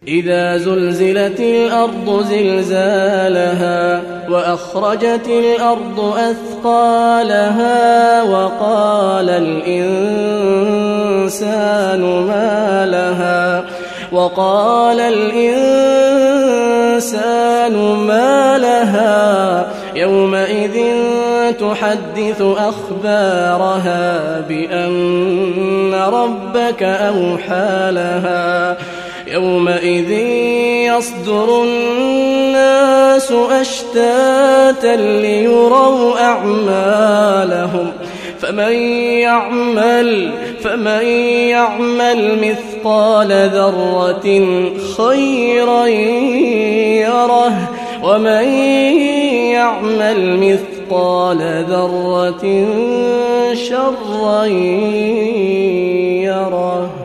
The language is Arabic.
إذا زلزلت الأرض زلزالها وأخرجت الأرض أثقالها وقال الإنسان ما لها يومئذ تحدث أخبارها بأن ربك أوحى لها يومئذ يصدر الناس أشتاتا ليروا أعمالهم فمن يعمل مثقال ذرة خيرا يره ومن يعمل مثقال ذرة شرا يره.